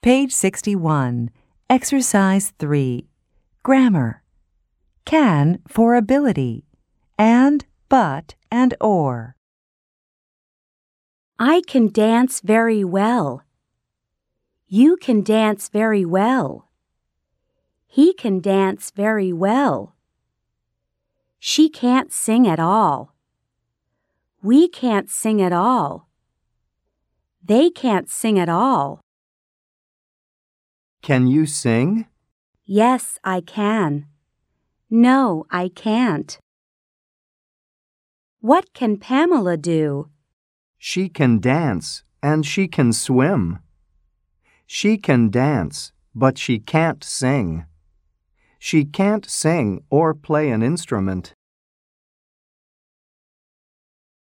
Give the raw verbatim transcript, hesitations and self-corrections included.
Page sixty-one, Exercise three, Grammar. Can for ability, and, but, and or. I can dance very well. You can dance very well. He can dance very well. She can't sing at all. We can't sing at all. They can't sing at all. Can you sing? Yes, I can. No, I can't. What can Pamela do? She can dance and she can swim. She can dance, but she can't sing. She can't sing or play an instrument.